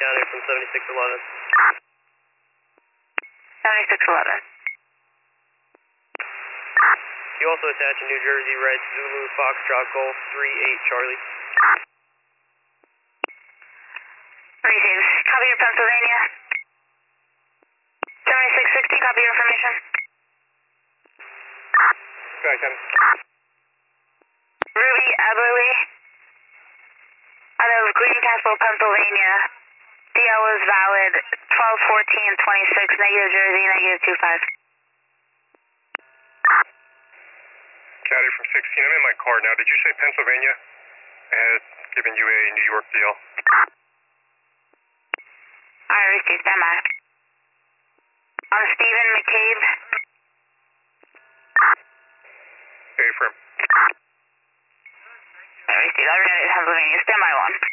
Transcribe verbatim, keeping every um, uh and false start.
County from seventy-six eleven. seventy-six eleven. You also attach a New Jersey Red Zulu Foxtrot Golf three eight Charlie. Received. Copy your Pennsylvania. seventy-six sixty, copy your information. Go ahead, Kevin. Ruby Eberly, out of Greencastle, Pennsylvania. D L is valid twelve fourteen twenty-six, negative Jersey, negative two five. Caddy from sixteen, I'm in my car now. Did you say Pennsylvania? I had given you a New York deal. I received, stand by. I'm Stephen McCabe. Affirm. I received, I ran it Pennsylvania, stand by one.